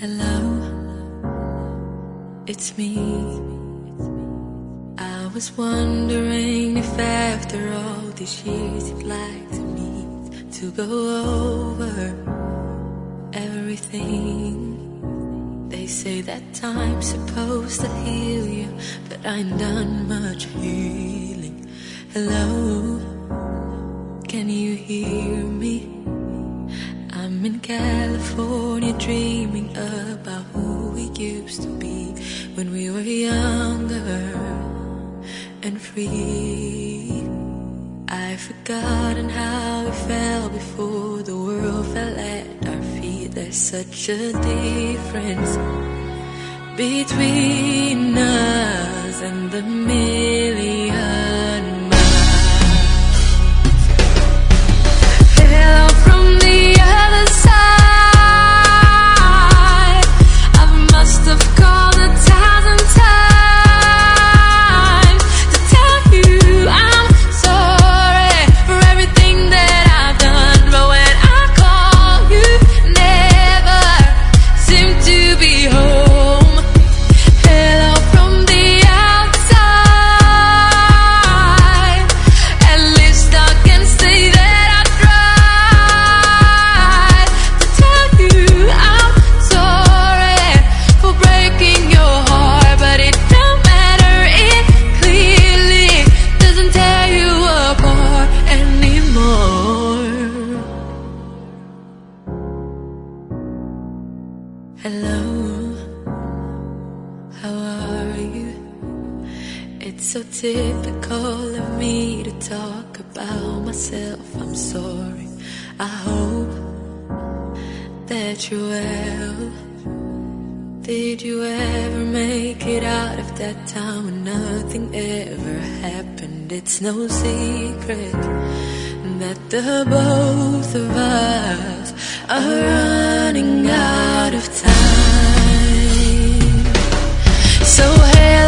Hello, it's me. I was wondering if after all these years you'd like to meet, to go over everything. They say that time's supposed to heal you, but I ain't done much healing. Hello, can you hear me? I'm in California dreaming about who we used to be when we were younger and free. I've forgotten how we felt before the world fell at our feet. There's such a difference between us and the million miles. Hello from the other side. I must have called 1,000 times to tell you I'm sorry for everything that I've done, but when I call you never seem to be home. Hello from the outside. At least I can say that I tried to tell you I'm sorry for breaking your heart, but it don't matter, it clearly doesn't tear you apart anymore. Hello, how are you? It's so typical of me to talk about myself. I'm sorry. I hope that you're well. Did you ever make it out of that time when nothing ever happened? It's no secret that the both of us are running out of time. So